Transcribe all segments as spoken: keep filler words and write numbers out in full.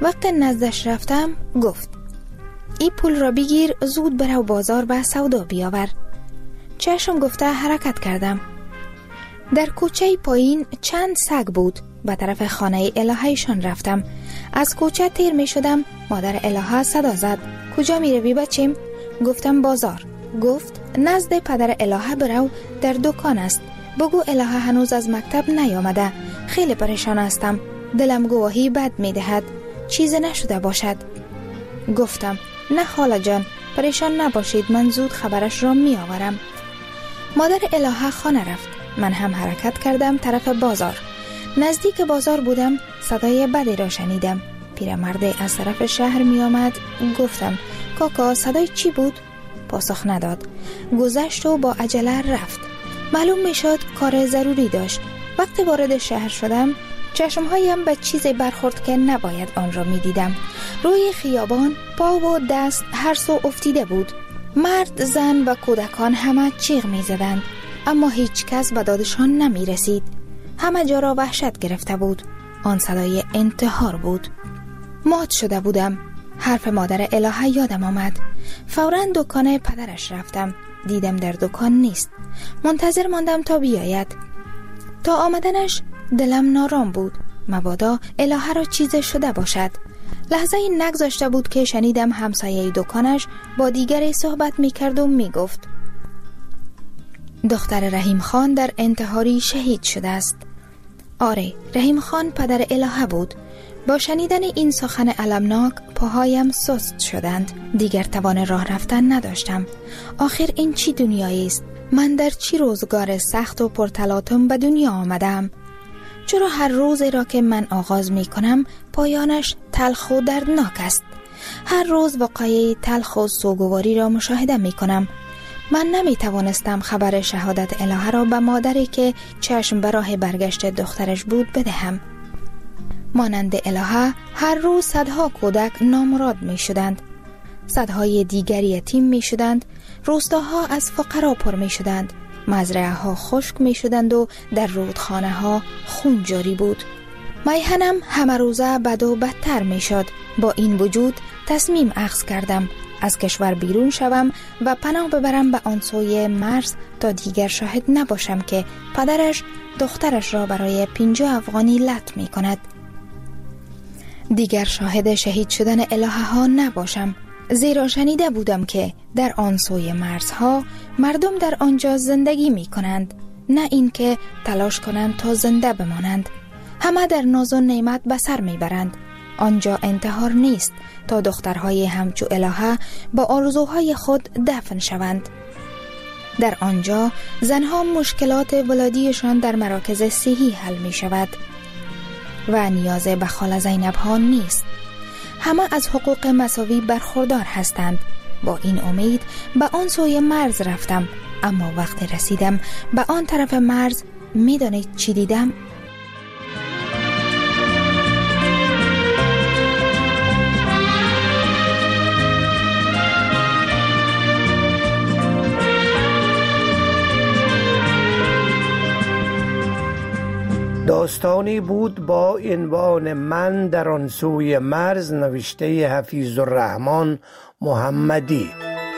وقت نزدش رفتم گفت ای پول را بگیر، زود برو بازار و سودا بیاور. چشم گفته حرکت کردم. در کوچه پایین چند سگ بود. به طرف خانه الههشان رفتم. از کوچه تیر می شدم. مادر الهه صدا زد کجا می روی بچیم؟ گفتم بازار. گفت نزد پدر الهه برو، در دکان است. بگو الهه هنوز از مکتب نیامده. خیلی پریشان هستم. دلم گواهی بد می دهد. چیز نشده باشد. گفتم نه خاله جان، پریشان نباشید، من زود خبرش را می آورم. مادر الهه خانه رفت. من هم حرکت کردم طرف بازار. نزدیک بازار بودم، صدای بدی را شنیدم. پیرمردی از طرف شهر می آمد. گفتم کاکا صدای چی بود؟ پاسخ نداد. گذشت و با عجله رفت. معلوم می شد کار ضروری داشت. وقتی وارد شهر شدم چشمهایم به چیزی برخورد که نباید آن را می دیدم. روی خیابان پا و دست هر سو افتیده بود. مرد، زن و کودکان همه چیغ می زدند، اما هیچ کس به دادشان نمی رسید. همه جا را وحشت گرفته بود. آن صدای انتحار بود. مات شده بودم. حرف مادر الهه یادم آمد. فوراً دکان پدرش رفتم. دیدم در دکان نیست. منتظر ماندم تا بیاید. تا آمدنش دلم نارام بود. مبادا الهه را چیز شده باشد. لحظه این نگذاشته بود که شنیدم همسایه دکانش با دیگری صحبت می کرد و می گفت دختر رحیم خان در انتحاری شهید شده است. آره، رحیم خان پدر الهه بود. با شنیدن این سخن المناک پاهایم سست شدند. دیگر توان راه رفتن نداشتم. آخر این چی دنیایی است؟ من در چی روزگار سخت و پرتلاطم به دنیا آمدم؟ چرا هر روزی را که من آغاز می کنم پایانش تلخ و دردناک است؟ هر روز واقعه تلخ و سوگواری را مشاهده می کنم. من نمی توانستم خبر شهادت الهه را به مادری که چشم به راه برگشت دخترش بود بدهم. مانند الهه هر روز صدها کودک نامراد می شدند. صدهای دیگری یتیم می شدند. روستاها از فقرا پر می شدند. مزرعه ها خشک می شدند و در رودخانه ها خون جاری بود. میهنم همه روزه بد و بدتر می شد. با این وجود تصمیم اخذ کردم از کشور بیرون شوم و پناه ببرم به آن سوی مرز تا دیگر شاهد نباشم که پدرش دخترش را برای پنجاه افغانی لط می کند. دیگر شاهد شهید شدن الهه ها نباشم، زیرا شنیده بودم که در آن سوی مرزها مردم در آنجا زندگی می کنند، نه اینکه تلاش کنند تا زنده بمانند. همه در ناز و نعمت به سر می برند. آنجا انتحار نیست تا دخترهای همچو الهه با آرزوهای خود دفن شوند. در آنجا زنها مشکلات ولادیشان در مراکز صحی حل می شود و نیاز به خاله زینب ها نیست. همه از حقوق مساوی برخوردار هستند. با این امید به آن سوی مرز رفتم، اما وقتی رسیدم به آن طرف مرز می دانید چی دیدم؟ داستانی بود با عنوان من در آن سوی مرز، نوشته حفیظ الرحمن محمدی.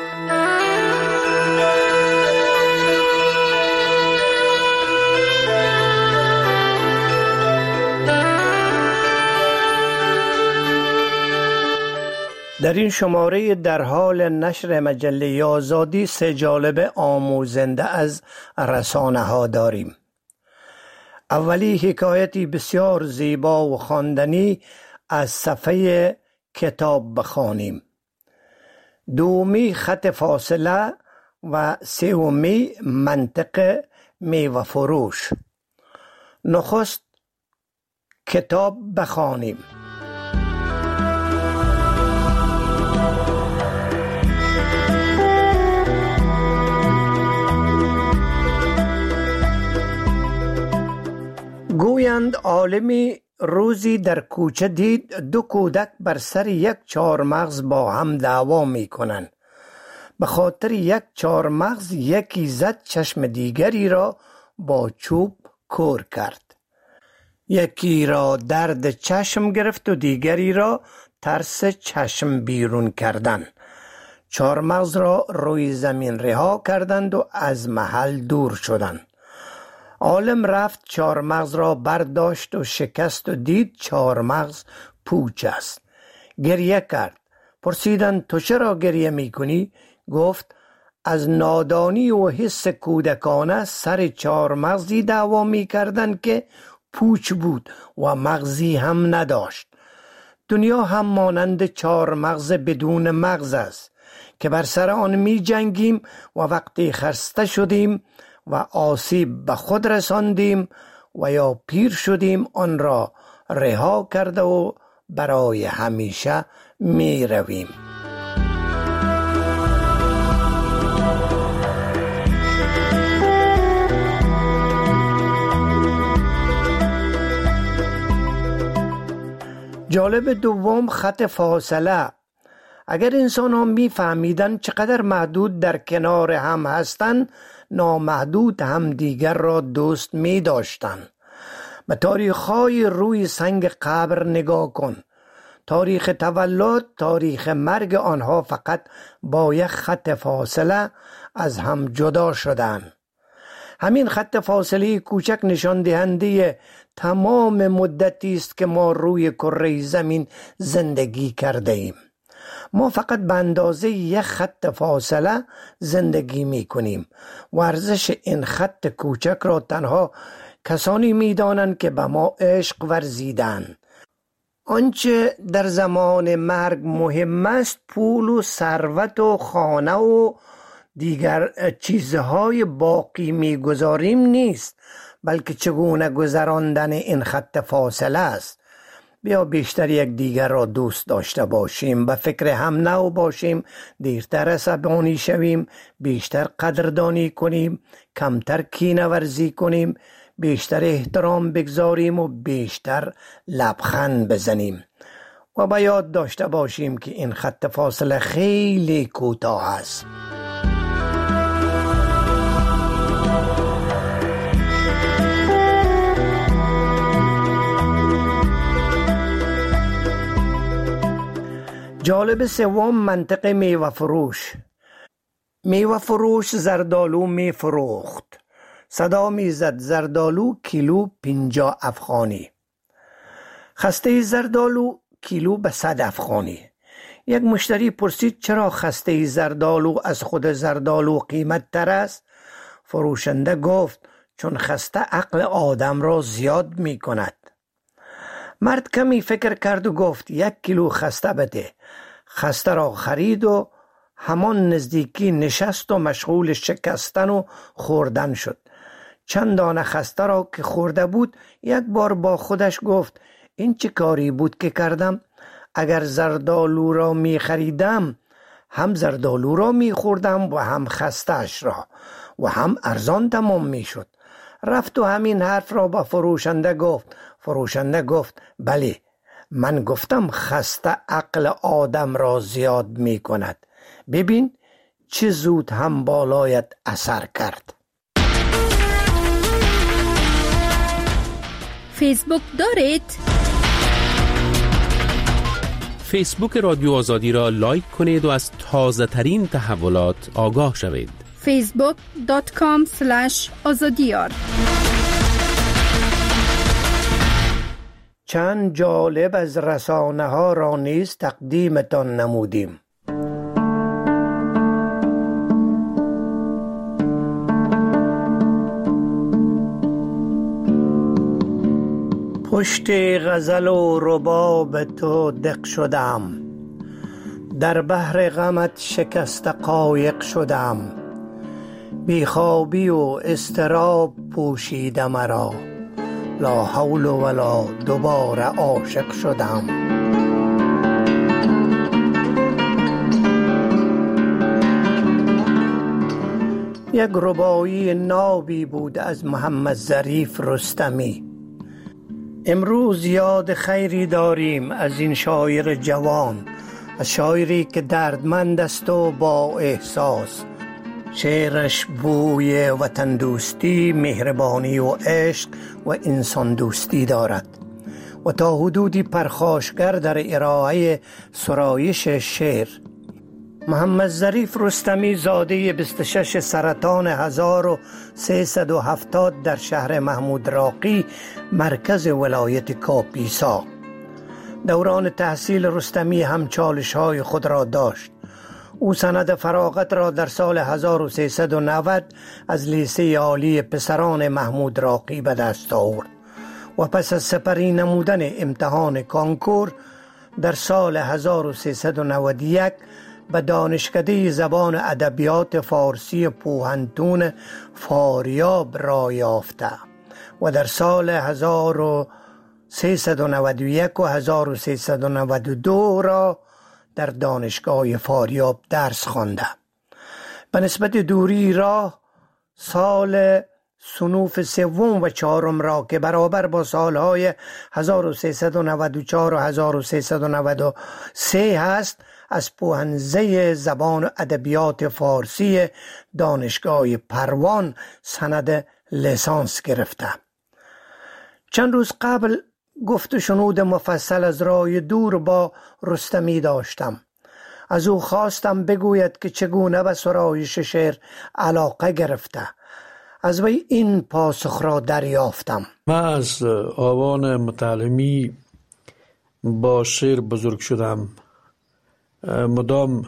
در این شماره در حال نشر مجله آزادی سه جالب آموزنده از رسانه ها داریم. اولی حکایتی بسیار زیبا و خواندنی از صفحه کتاب بخوانیم. دومی خط فاصله و سومی منطق میوه فروش. نخست کتاب بخوانیم. گویند عالمی روزی در کوچه دید دو کودک بر سر یک چهارمغز با هم دعوا می کنند. به خاطر یک چهارمغز یکی زد چشم دیگری را با چوب کور کرد. یکی را درد چشم گرفت و دیگری را ترس چشم بیرون کردن. چارمغز را روی زمین رها کردند و از محل دور شدند. عالم رفت چارمغز را برداشت و شکست و دید چارمغز پوچ است. گریه کرد. پرسیدند تو چرا گریه میکنی؟ گفت از نادانی و حس کودکانه سر چارمغزی دعوا میکردند که پوچ بود و مغزی هم نداشت. دنیا هم مانند چارمغز بدون مغز است که بر سر آن می جنگیم و وقتی خسته شدیم و آسیب به خود رساندیم و یا پیر شدیم آن را رها کرده و برای همیشه می رویم. جالب دوم، خط فاصله. اگر انسان ها می فهمیدن چقدر محدود در کنار هم هستند، نامحدود هم دیگر را دوست می داشتن. به تاریخ‌های روی سنگ قبر نگاه کن. تاریخ تولد، تاریخ مرگ آنها فقط با یک خط فاصله از هم جدا شدند. همین خط فاصله کوچک نشان دهنده تمام مدتی است که ما روی کره زمین زندگی کرده ایم. ما فقط به اندازه یک خط فاصله زندگی می کنیم و ارزش این خط کوچک را تنها کسانی می دانند که به ما عشق ورزیدند. آنچه در زمان مرگ مهم است پول و ثروت و خانه و دیگر چیزهای باقی می گذاریم نیست، بلکه چگونه گذراندن این خط فاصله است. بیا بیشتر یک دیگر را دوست داشته باشیم، به فکر هم نو باشیم، دیرتر عصبانی شویم، بیشتر قدردانی کنیم، کمتر کینه ورزی کنیم، بیشتر احترام بگذاریم و بیشتر لبخند بزنیم و به یاد داشته باشیم که این خط فاصله خیلی کوتاه است. جالب سوم، منطق میوه فروش. میوه فروش زردالو می فروخت. صدا می زد زردالو کیلو پنجاه افغانی. خسته زردالو کیلو به صد افغانی. یک مشتری پرسید چرا خسته زردالو از خود زردالو قیمت تر است؟ فروشنده گفت چون خسته عقل آدم را زیاد می کند. مرد کمی فکر کرد و گفت یک کیلو خسته بده. خسته را خرید و همان نزدیکی نشست و مشغول شکستن و خوردن شد. چند دانه خسته را که خورده بود یک بار با خودش گفت این چه کاری بود که کردم؟ اگر زردالو را می خریدم هم زردالو را می خوردم و هم خسته‌اش را و هم ارزان تمام می شد. رفت و همین حرف را با فروشنده گفت. فروشنده گفت بله، من گفتم خسته عقل آدم را زیاد می کند. ببین چه زود هم بالایت اثر کرد. فیسبوک دارید؟ فیسبوک رادیو آزادی را لایک کنید و از تازه ترین تحولات آگاه شوید. فیسبوک دات کام اسلش آزادیار. چند جالب از رسانه ها را نیز تقدیمتان نمودیم. پشت غزل و رباب تو دق شدم، در بحر غمت شکست قایق شدم. بیخوابی و اضطراب پوشیده مرا، لا حول ولا دوباره عاشق شدم. یک ربایی نابی بود از محمد ظریف رستمی. امروز یاد خیری داریم از این شاعر جوان، از شاعری که دردمند است و با احساس. شعرش بوی وطن دوستی، مهربانی و عشق و انسان دوستی دارد و تا حدودی پرخاشگر در ارائه سرایش شعر. محمد ظریف رستمی زاده بیست و شش سرطان هزار و سیصد و هفتاد در شهر محمود راقی مرکز ولایت کاپیسا. دوران تحصیل رستمی هم چالش های خود را داشت. او سند فراغت را در سال هزار و سیصد و نود از لیسه عالی پسران محمود راقی به دست آورد و پس از سپری نمودن امتحان کانکور در سال هزار و سیصد و نود و یک به دانشکده زبان ادبیات فارسی پوهنتون فاریاب را یافته و در سال هزار و سیصد و نود و یک و هزار و سیصد و نود و دو را در دانشگاه فاریاب درس خوانده. به نسبت دوری راه سال صنوف سوم و چهارم را که برابر با سالهای هزار و سیصد و نود و چهار و هزار و سیصد و نود و سه هست، از پوهنزه زبان و ادبیات فارسی دانشگاه پروان سند لیسانس گرفته. چند روز قبل گفت و شنود مفصل از راه دور با رستمی داشتم. از او خواستم بگوید که چگونه به سرایش شعر علاقه گرفته. از وی این پاسخ را دریافتم: من از آوان متعلمی با شعر بزرگ شدم. مدام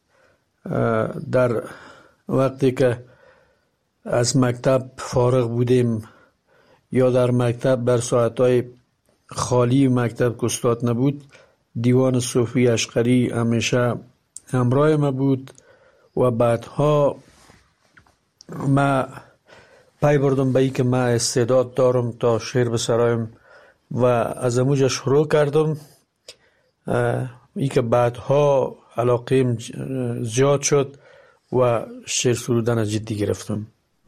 در وقتی که از مکتب فارغ بودیم یا در مکتب در ساعتهای خالی مکتب که استاد نبود، دیوان صوفی اشقری همیشه همراه ما بود و بعدها ما پی بردم به ای که من استعداد دارم تا شعر بسرایم و از اموجه شروع کردم. ای که بعدها علاقیم زیاد شد و شعر سرودن جدی گرفتم.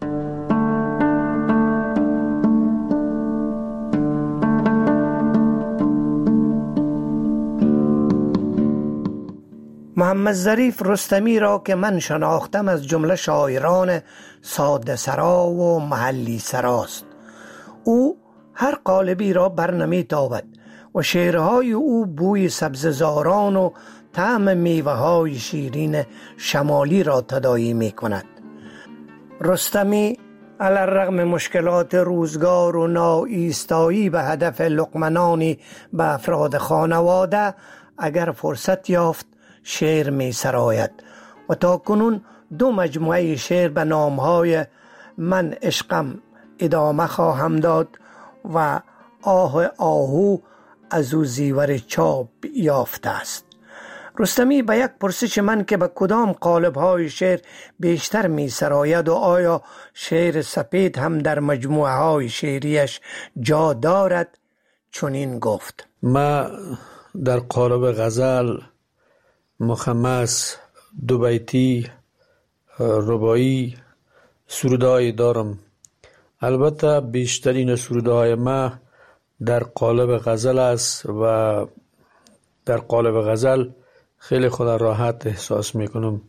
محمد ظریف رستمی را که من شناختم از جمله شاعران ساده سرا و محلی سراست. او هر قالبی را برنمی تابد و شعرهای او بوی سبززاران و طعم میوه های شیرین شمالی را تداعی می کند. رستمی علی‌الرغم مشکلات روزگار و ناایستایی به هدف لقمنانی به افراد خانواده، اگر فرصت یافت شعر می سراید و تا کنون دو مجموعه شعر به نامهای من عشقم ادامه خواهم داد و آه آهو از او زیور چاپ یافته است. رستمی به یک پرسش من که به کدام قالب‌های شعر بیشتر می سراید و آیا شعر سپید هم در مجموعه های شعریش جا دارد چنین گفت: ما در قالب غزل، مخمس، دو بیتی، رباعی سروده‌ای دارم. البته بیشترین سروده‌های ما در قالب غزل است و در قالب غزل خیلی خود راحت احساس میکنم.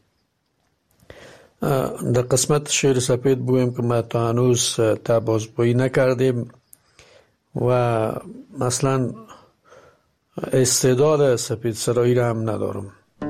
در قسمت شعر سپید بویم که ما تا هنوز تبازبایی نکردیم و مثلا استعداد سپید سرایی را هم ندارم.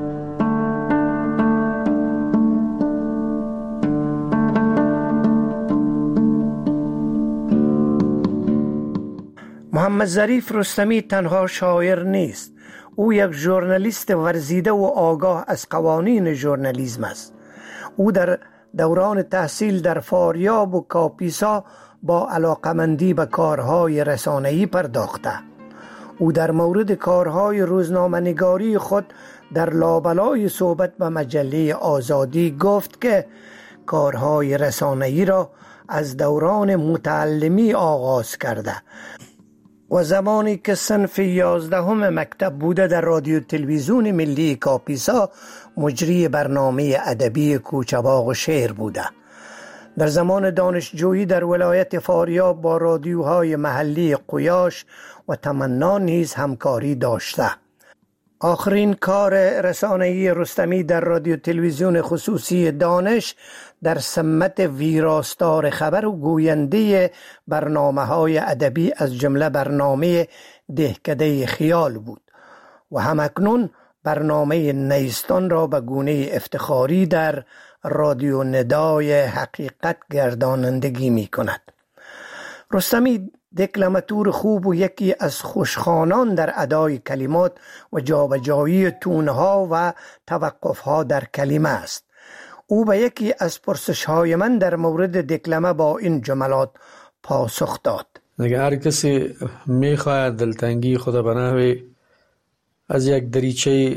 محمد ظریف رستمی تنها شاعر نیست، او یک ژورنالیست ورزیده و آگاه از قوانین ژورنالیسم است. او در دوران تحصیل در فاریاب و کاپیسا با علاقمندی به کارهای رسانه‌ای پرداخته. او در مورد کارهای روزنامه‌نگاری خود در لابلای صحبت به مجله آزادی گفت که کارهای رسانه‌ای را از دوران متعلمی آغاز کرده و زمانی که صنف یازدهم مکتب بوده در رادیو تلویزیون ملی کاپیسا مجری برنامه ادبی کوچه‌باغ و شعر بوده. در زمان دانشجویی در ولایت فاریاب با رادیوهای محلی قیاش و تمنا نیز همکاری داشته. آخرین کار رسانه‌ای رستمی در رادیو تلویزیون خصوصی دانش در سمت ویراستار خبر و گوینده برنامه‌های ادبی از جمله برنامه دهکده خیال بود و همکنون برنامه نیستان را به گونه افتخاری در رادیو ندای حقیقت گردانندگی می کند. رستمی دکلماتور خوب و یکی از خوشخوانان در ادای کلمات و جابجایی تونها و توقفها در کلمه است. او به یکی از پرسش‌های من در مورد دکلمه با این جملات پاسخ داد: اگر هر کسی میخواهد دلتنگی خود به نحوی از یک دریچه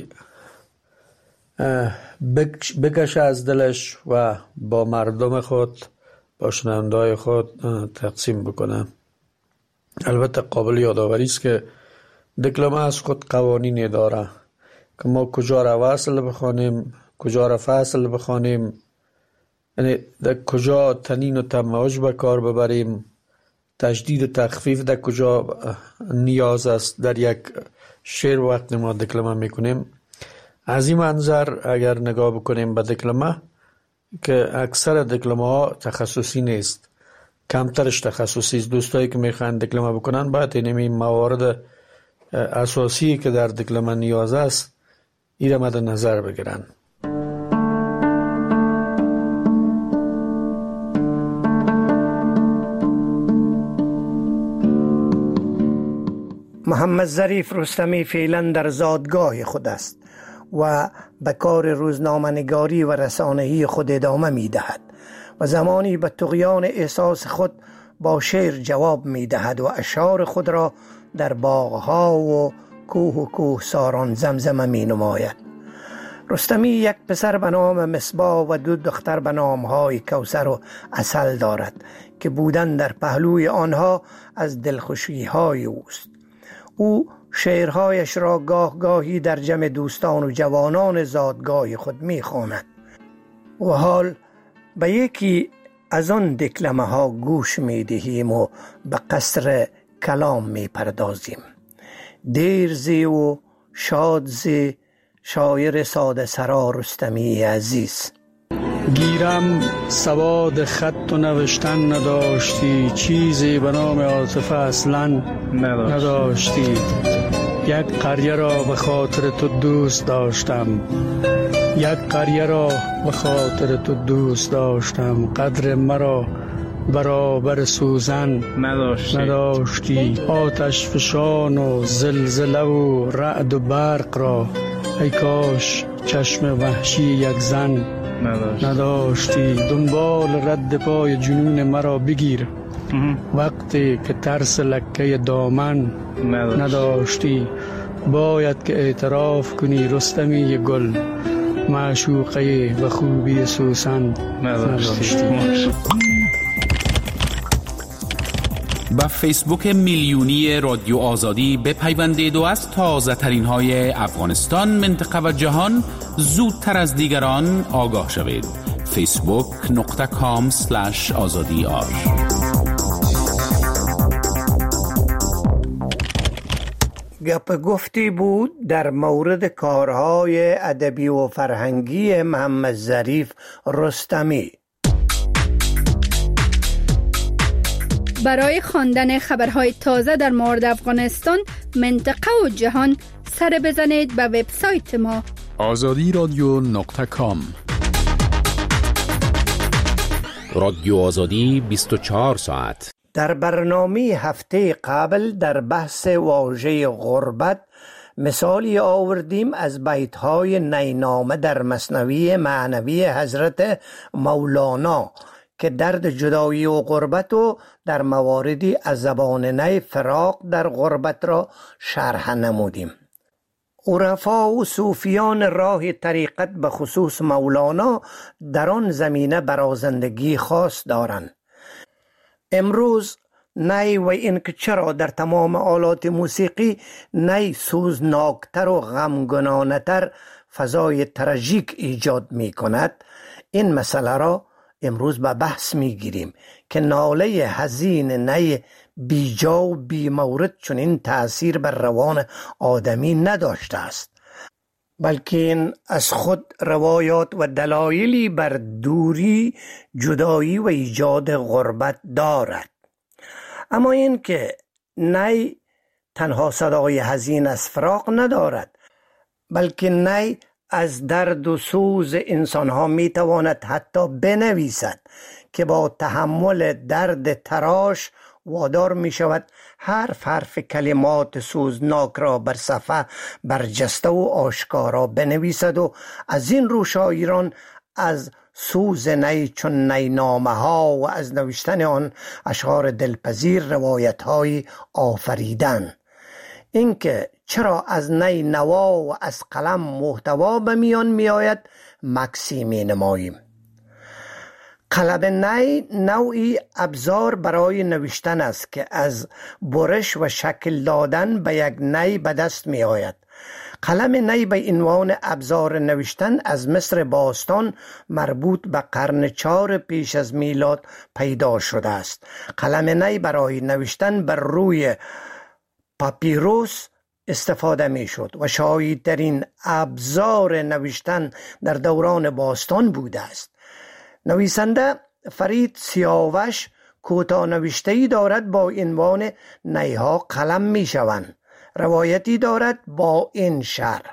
بکشه از دلش و با مردم خود، با شنونده‌های خود تقسیم بکنه. البته قابل یادآوری است که دکلمه از خود قوانینی داره که ما کجا را وصل بخوانیم، کجا را فصل بخوانیم، یعنی در کجا تنین و تماج به کار ببریم، تشدید و تخفیف در کجا نیاز است در یک شعر وقت ما دکلمه میکنیم. از این منظر اگر نگاه بکنیم به دکلمه که اکثر دکلمه ها تخصصی نیست، کمترش تخصصی است. دوستایی که میخوان دکلمه بکنن باید این موارد اساسی که در دکلمه نیاز است این مد نظر بگیرن. محمد ظریف رستمی فعلا در زادگاه خود است و به کار روزنامه‌نگاری و رسانه‌ای خود ادامه می‌دهد و زمانی به طغیان احساس خود با شعر جواب می‌دهد و اشعار خود را در باغ‌ها و کوه و کوهساران زمزمه می‌نماید. رستمی یک پسر به نام مصباح و دو دختر به نام‌های کوثر و عسل دارد که بودن در پهلوی آنها از دلخوشی‌های اوست. او شعرهایش را گاه گاهی در جمع دوستان و جوانان زادگاه خود می‌خواند و حال به یکی از آن دکلمه ها گوش می‌دهیم و به قصر کلام می‌پردازیم. دیر زی و شاد زی شاعر ساده سرا رستمی عزیز. گیرم سواد خط و نوشتن نداشتی، چیزی به نام عاطفه اصلا نداشتی. یک قریه را به خاطر تو دوست داشتم، یک قریه را به خاطر تو دوست داشتم. قدر مرا برابر سوزن نداشتی, نداشتی. آتش فشان و زلزله و رعد و برق را ای کاش چشم وحشی یک زن نداشتی, نداشتی. دنبال رد پای جنون مرا بگیر وقتی که ترس لکه دامن نداشتی. نداشتی. باید که اعتراف کنی رستمی گل، معشوقه و خوبی سوسن نداشتی, نداشتی. با فیسبوک میلیونی رادیو آزادی بپیوندید و از تازه ترین های افغانستان، منطقه و جهان زودتر از دیگران آگاه شوید. فیسبوک نقطه کام سلش آزادی آر. گپ گفتی بود در مورد کارهای ادبی و فرهنگی محمد ظریف رستمی. برای خواندن خبرهای تازه در مورد افغانستان، منطقه و جهان سر بزنید به وبسایت ما آزادی رادیو نقطه کام. رادیو آزادی بیست و چهار ساعت. در برنامه هفته قبل در بحث واژه غربت مثالی آوردیم از بیت‌های نینامه در مثنوی معنوی حضرت مولانا که درد جدایی و غربت و در مواردی از زبان نی فراق در غربت را شرح نمودیم. عرفا و صوفیان راه طریقت به خصوص مولانا در آن زمینه برازندگی خاص دارند. امروز نی و این که چرا در تمام آلات موسیقی نی سوزناکتر و غمگنانه‌تر فضای تراژیک ایجاد می کند، این مسئله را امروز به بحث می گیریم که ناله حزین نی بیجا و بی مورد چون این تأثیر بر روان آدمی نداشته است. بلکه این از خود روایات و دلایلی بر دوری، جدایی و ایجاد غربت دارد. اما این که نی تنها صدای حزین از فراق ندارد، بلکه نی از درد و سوز انسان ها می تواند حتی بنویسد که با تحمل درد تراش وادار می شود حرف حرف کلمات سوزناک را بر صفحه برجسته و آشکارا بنویسد و از این رو شاعران از سوز نی چون نی نامه ها و از نوشتن آن اشعار دلپذیر روایت های آفریدن. اینکه چرا از نی نوا و از قلم محتوا به میان می آید مکسی می نماییم. قلم نی نوعی ابزار برای نوشتن است که از برش و شکل دادن به یک نی به دست می آید. قلم نی به عنوان ابزار نوشتن از مصر باستان مربوط به قرن چهار پیش از میلاد پیدا شده است. قلم نی برای نوشتن بر روی پاپیروس استفاده می شد و شایع‌ترین ابزار نوشتن در دوران باستان بوده است. نویسنده فرید سیاوش کوتاه نوشته‌ای دارد با عنوان نیها قلم می شوند. روایتی دارد با این شرح: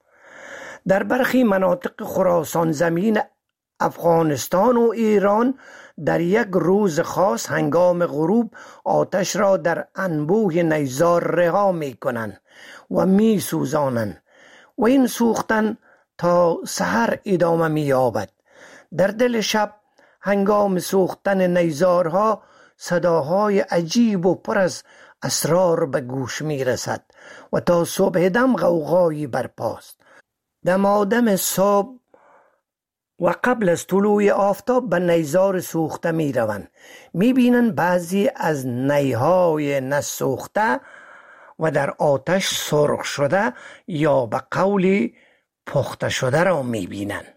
در برخی مناطق خراسان زمین افغانستان و ایران در یک روز خاص هنگام غروب آتش را در انبوه نیزار رها می کنند و می سوزانند و این سوختن تا سحر ادامه می یابد. در دل شب هنگام سوختن نیزارها صداهای عجیب و پر از اسرار به گوش می رسد و تا صبح دم غوغایی برپاست. دمادم صبح و قبل از طلوع آفتاب به نیزار سوخته می روند. می بینند بعضی از نیهای نسوخته و در آتش سرخ شده یا به قولی پخته شده را می بینند.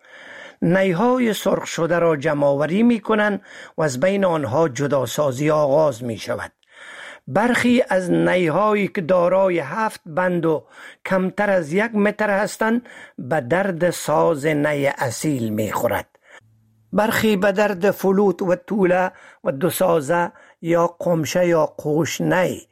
نیهای سرخ شده را جمع‌آوری می کنند و از بین آنها جداسازی آغاز می شود. برخی از نیهایی که دارای هفت بند و کمتر از یک متر هستند به درد ساز نی اصیل می خورد. برخی به درد فلوت و توله و دو سازه یا قمشه یا قوش نی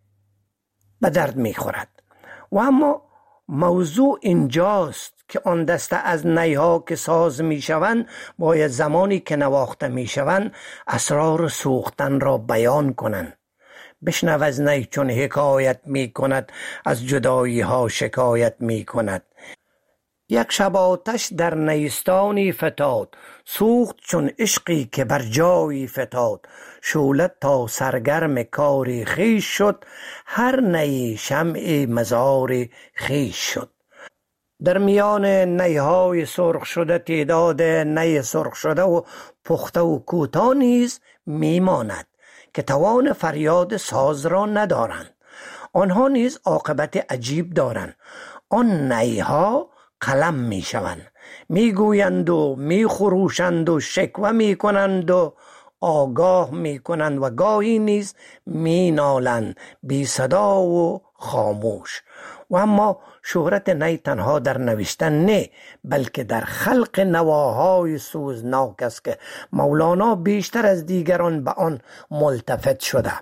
به درد می خورد. و اما موضوع اینجاست که آن دسته از نیها که ساز می شوند باید زمانی که نواخته می شوند اسرار سوختن را بیان کنند. بشنو از نی چون حکایت می کند، از جدایی ها شکایت می کند. یک شب آتش در نیستانی فتاد، سوخت چون عشقی که بر جایی فتاد. شولت تا سرگرم کاری خیش شد، هر نی شمع مزار خیش شد. در میان نیهای سرخ شده تعداد نی سرخ شده و پخته و کوتاه نیز میماند که توان فریاد ساز را ندارند. آنها نیز عاقبت عجیب دارند. آن نیها قلم می شوند، می گویند و می خروشند و شکوه می کنند و آگاه می کنند و گاهی نیز می نالند بی صدا و خاموش. و اما شهرت نی تنها در نوشتن نه، بلکه در خلق نواهای سوزناک است که مولانا بیشتر از دیگران به آن ملتفت شده.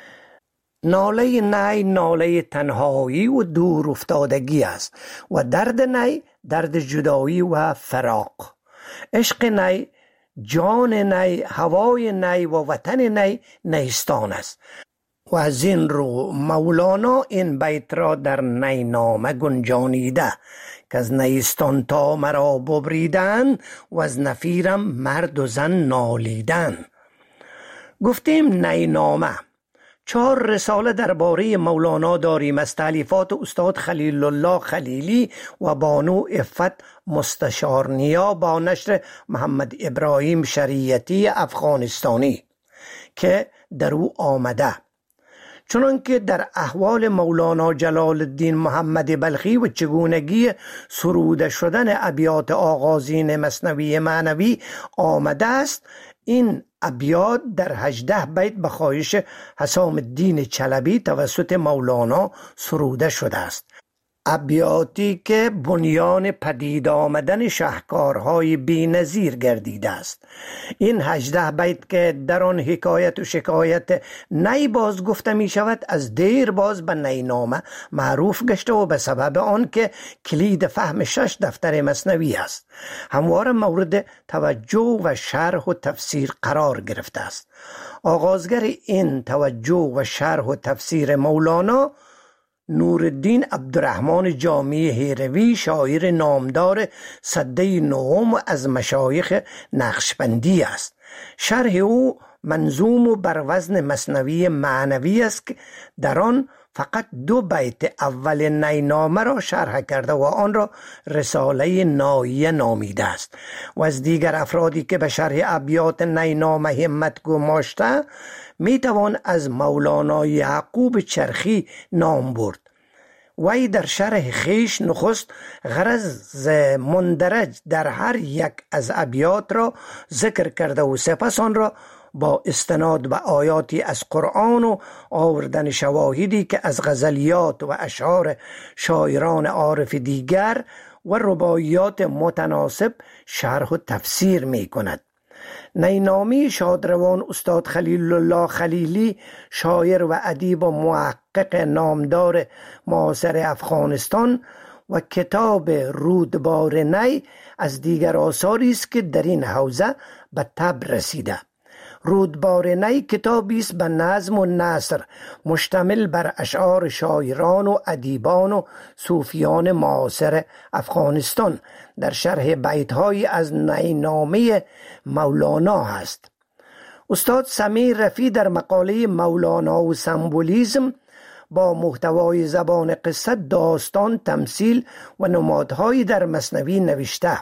ناله نی ناله تنهایی و دور افتادگی است و درد نی درد جدایی و فراق. عشق نی، جان نی، هوای نی و وطن نی نیستان است. و از این رو مولانا این بیت را در نی نامه گنجانیده که از نیستان تا مرا ببریدن و از نفیرم مرد و زن نالیدن. گفتیم نی نامه. چهار رساله درباره مولانا داریم از تالیفات استاد خلیل الله خلیلی و بانو عفت مستشارنیا با نشر محمد ابراهیم شریعتی افغانستانی که در او آمده. چنانکه در احوال مولانا جلال الدین محمد بلخی و چگونگی سروده شدن ابیات آغازین مثنوی معنوی آمده است، این ابیات در هجده بیت به خواهش حسام الدین چلبی توسط مولانا سروده شده است. ابیاتی که بنیان پدید آمدن شهکارهای بی نظیر گردیده است. این هجده بیت که در آن حکایت و شکایت نی باز گفته می شود از دیر باز به نی نامه معروف گشته و به سبب آن که کلید فهم شش دفتر مثنوی است همواره مورد توجه و شرح و تفسیر قرار گرفته است. آغازگر این توجه و شرح و تفسیر مولانا نورالدین عبدالرحمن جامی هیروی، شاعر نامدار سده نهم از مشایخ نقشبندی است. شرح او منظوم و بر وزن مثنوی معنوی است که در آن فقط دو بیت اول نی نامه را شرح کرده و آن را رساله ناییه نامیده است و از دیگر افرادی که به شرح ابیات نی نامه همت گماشته می توان از مولانا یعقوب چرخی نام برد. وی در شرح خیش نخست غرض مندرج در هر یک از ابیات را ذکر کرده و سپس آن را با استناد به آیاتی از قرآن و آوردن شواهدی که از غزلیات و اشعار شاعران عارف دیگر و رباعیات متناسب شرح و تفسیر می کند. نی نامه شادروان استاد خلیل الله خلیلی، شاعر و ادیب و محقق نامدار معاصر افغانستان، و کتاب رودبار نی از دیگر آثاری است که در این حوزه به طبع رسیده. رودبار نی کتابی است به نظم و نثر مشتمل بر اشعار شاعران و ادیبان و صوفیان معاصر افغانستان در شرح بیت‌هایی از نی نامه مولانا است. استاد سمیع رفیع در مقاله مولانا و سمبولیسم با محتوای زبان قصه، داستان، تمثیل و نمادهایی در مثنوی نوشته.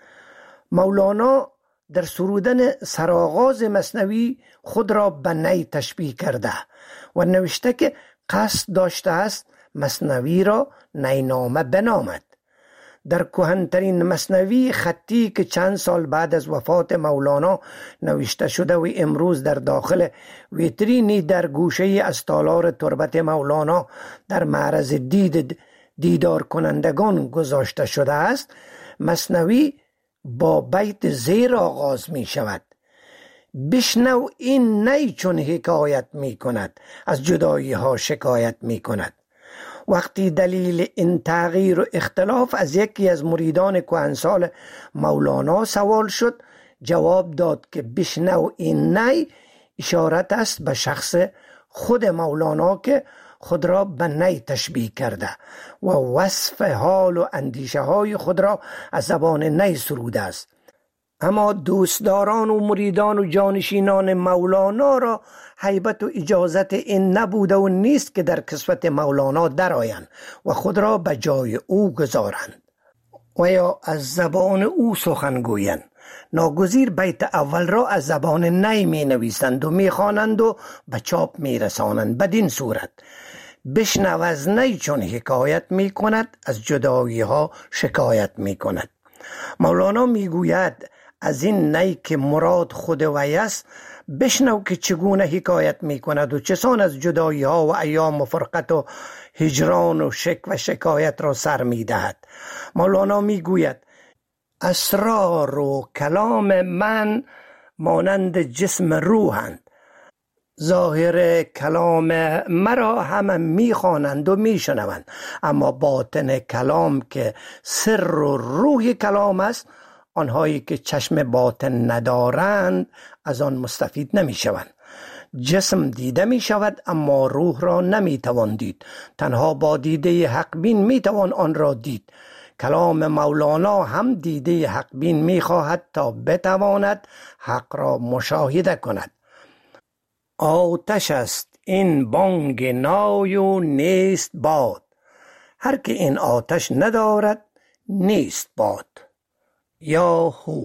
مولانا در سرودن سرآغاز مثنوی خود را به نی تشبیه کرده و نوشته که قصد داشته است مثنوی را نی نامه بنامد. در کهن‌ترین مثنوی خطی که چند سال بعد از وفات مولانا نوشته شده و امروز در داخل ویترینی در گوشه از تالار تربت مولانا در معرض دید دیدار کنندگان گذاشته شده است، مثنوی با بیت زیر آغاز می شود: بشنو این نی چون حکایت می کند، از جدایی ها شکایت می کند. وقتی دلیل این تغییر و اختلاف از یکی از مریدان کهنسال مولانا سوال شد، جواب داد که بشنو این نی اشارت است به شخص خود مولانا که خود را به نی تشبیه کرده و وصف حال و اندیشه های خود را از زبان نی سروده است. اما دوستداران و مریدان و جانشینان مولانا را هیبت و اجازت این نبوده و نیست که در کسوت مولانا درآیند و خود را به جای او گذارند و یا از زبان او سخن گویند. ناگزیر بیت اول را از زبان نی می نویسند و می خوانند و به چاپ می رسانند. بدین صورت بشنو از نی چون حکایت می کند، از جدایی ها شکایت می کند. مولانا می گوید از این نی که مراد خود وی است بشنو که چگونه حکایت می کند و چسان از جدایی ها و ایام و فرقت و هجران و شک و شکایت را سر می دهد. مولانا می گوید اسرار و کلام من مانند جسم روحند، ظاهر کلام مرا همه می خوانند و می شنوند، اما باطن کلام که سر و روح کلام است، آنهایی که چشم باطن ندارند از آن مستفید نمی شوند. جسم دیده می شود اما روح را نمی توان دید، تنها با دیده حق بین می توان آن را دید. کلام مولانا هم دیده حق بین می خواهد تا بتواند حق را مشاهده کند. آتش است این بانگ نای و نیست باد، هر که این آتش ندارد نیست باد. یا هو.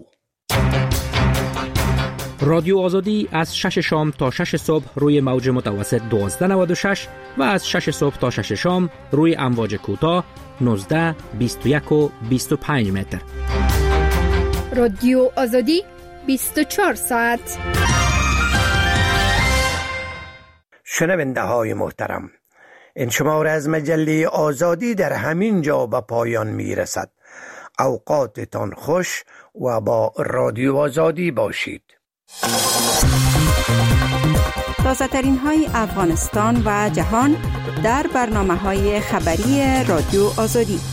رادیو آزادی از شش شام تا شش صبح روی موج متوسط دوازده نود و شش و از شش صبح تا شش شام روی امواج کوتاه نوزده، بیست و یک و بیست و پنج متر. رادیو آزادی بیست و چهار ساعت. شنونده های محترم، این شماره از مجله آزادی در همین جا به پایان می رسد. اوقاتتان خوش و با رادیو آزادی باشید. تازه ترین های افغانستان و جهان در برنامه های خبری رادیو آزادی.